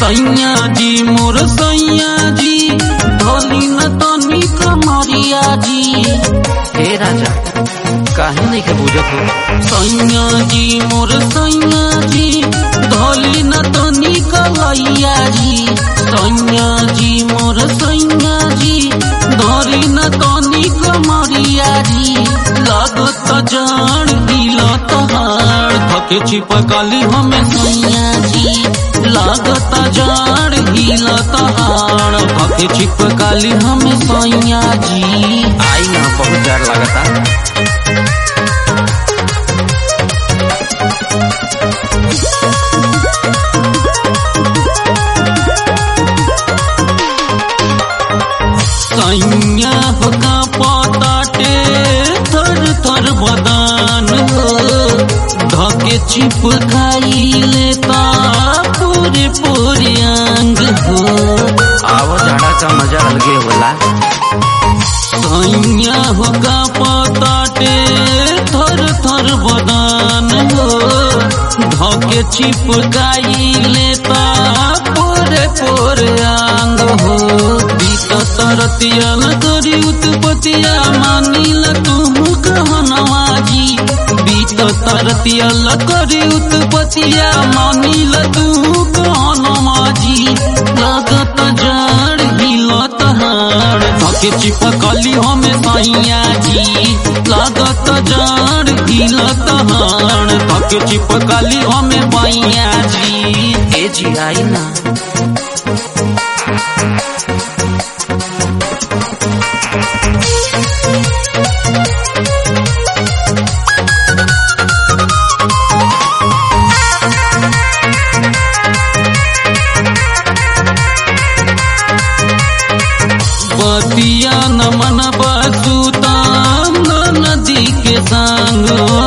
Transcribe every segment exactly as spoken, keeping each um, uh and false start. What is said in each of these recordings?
सैया जी मोर सैया जी ढोली न तनी कमरिया जी। हे राजा काहे नहीं के बुझत हो। सैया जी मोर सैया जी ढोली न तनी कलैया जी। सैया जी मोर सैया जी ढोली न तनी कमरिया जी। लागत जान दिला तहार थके छिपकली हमें सैया जी। लागत जान दिला तहार थके छिपकली हमें सैया जी। आई ना बहुत डर लगता। सैया होगा पताटे थर थर बदान हो धके चिपकाई लेता पूरे पूरे अंग हो। आवा झाड़ा का मजा अलगे होला। सैया होगा पताटे थर थर बदान हो धके चिपकाई लेता पूरे पूरे अंग हो। तरतिया न करी उत्पतिया मानिल तू कहनवा जी। बीत तरतिया न करी उत्पतिया मानिल तू कहनवा जी। लागत जाड़ हिलत हाड़ धके चिपकली हमें सैया जी। लागत जाड़ हिलत हाड़ धके चिपकली हमें बैया जी। ए जी आई ना। बतिया न मन बसुताम नदी के संग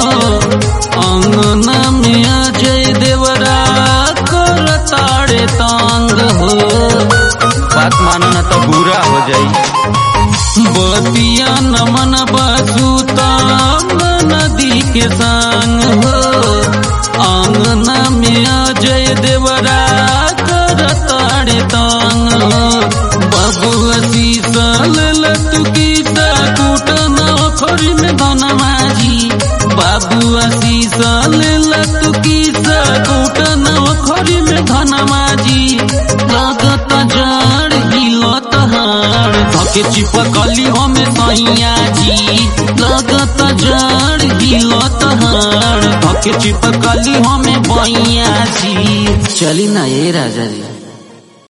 अंगना में अजय देवरा कर ताड़े तांग हो। बात मानो न तो बुरा हो जाई। बतिया न मन बसुताम नदी के संग हो अंगना में अजय देवरा कर ताड़े तांग हो। बबुआ शीशल लटकी कूटन खरी में धनमा जी। बाबुआ शीशल लटकी कूटन खरी में धनमा जी। लागत जाड़ हिलत हाड़ धके चिपकली हमें सैया जी। लागत जाड़ हिलत हाड़ धके चिपकली हमें बैया जी। चली ना ये राजा जी।